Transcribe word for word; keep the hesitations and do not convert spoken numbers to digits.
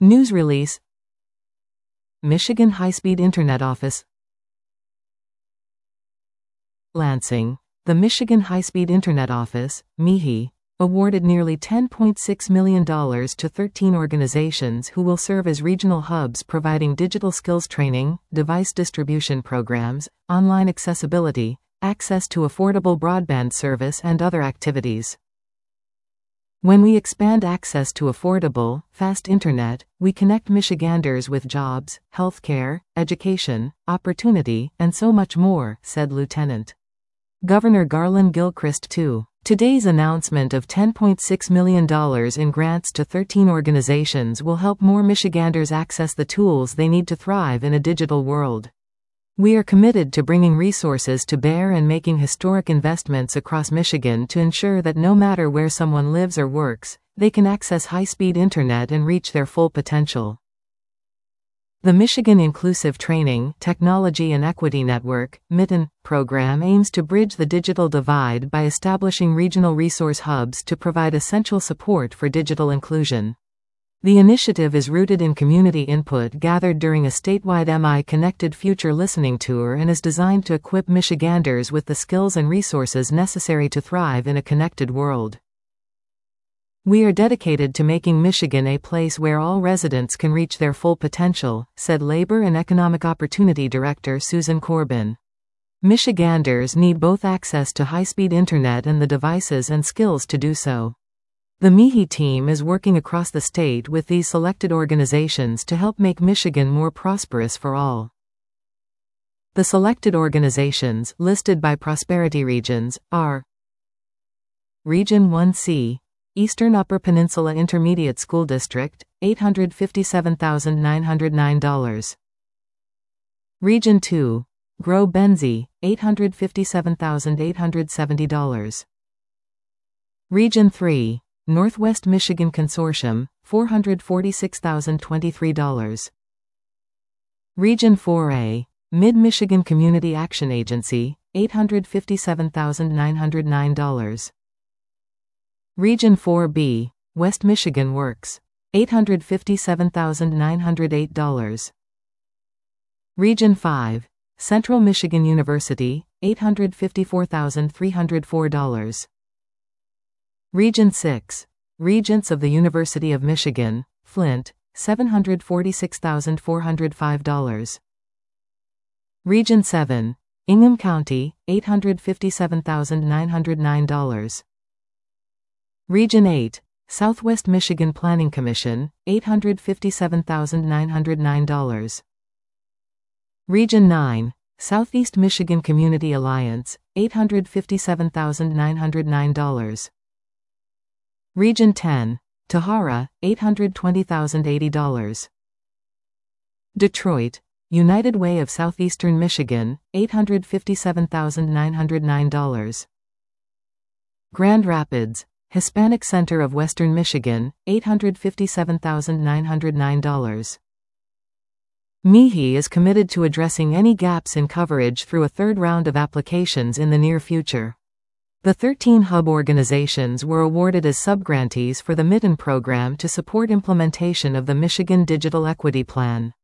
News release. Michigan High-Speed Internet Office. Lansing. The Michigan High-Speed Internet Office, M I H I, awarded nearly ten point six million dollars to thirteen organizations who will serve as regional hubs providing digital skills training, device distribution programs, online accessibility, access to affordable broadband service and other activities. When we expand access to affordable, fast internet, we connect Michiganders with jobs, healthcare, education, opportunity, and so much more, said Lieutenant Governor Garlin Gilchrist the second. Today's announcement of ten point six million dollars in grants to thirteen organizations will help more Michiganders access the tools they need to thrive in a digital world. We are committed to bringing resources to bear and making historic investments across Michigan to ensure that no matter where someone lives or works, they can access high-speed internet and reach their full potential. The Michigan Inclusive Training, Technology and Equity Network, M I T N, program aims to bridge the digital divide by establishing regional resource hubs to provide essential support for digital inclusion. The initiative is rooted in community input gathered during a statewide M I Connected Future listening tour and is designed to equip Michiganders with the skills and resources necessary to thrive in a connected world. We are dedicated to making Michigan a place where all residents can reach their full potential, said Labor and Economic Opportunity Director Susan Corbin. Michiganders need both access to high-speed internet and the devices and skills to do so. The M I H I team is working across the state with these selected organizations to help make Michigan more prosperous for all. The selected organizations, listed by Prosperity Regions, are Region one C, Eastern Upper Peninsula Intermediate School District, eight hundred fifty-seven thousand nine hundred nine dollars. Region two, Grow-Benzie, eight hundred fifty-seven thousand eight hundred seventy dollars. Region three, Northwest Michigan Consortium, four hundred forty-six thousand twenty-three dollars. Region four A, Mid-Michigan Community Action Agency, eight hundred fifty-seven thousand nine hundred nine dollars. Region four B, West Michigan Works, eight hundred fifty-seven thousand nine hundred eight dollars. Region five, Central Michigan University, eight hundred fifty-four thousand three hundred four dollars. Region six, Regents of the University of Michigan, Flint, seven hundred forty-six thousand four hundred five dollars. Region seven, Ingham County, eight hundred fifty-seven thousand nine hundred nine dollars. Region eight, Southwest Michigan Planning Commission, eight hundred fifty-seven thousand nine hundred nine dollars. Region nine, Southeast Michigan Community Alliance, eight hundred fifty-seven thousand nine hundred nine dollars. Region ten, Tahara, eight hundred twenty thousand eighty dollars. Detroit, United Way of Southeastern Michigan, eight hundred fifty-seven thousand nine hundred nine dollars. Grand Rapids, Hispanic Center of Western Michigan, eight hundred fifty-seven thousand nine hundred nine dollars. M I H I is committed to addressing any gaps in coverage through a third round of applications in the near future. The thirteen hub organizations were awarded as subgrantees for the M I T N program to support implementation of the Michigan Digital Equity Plan.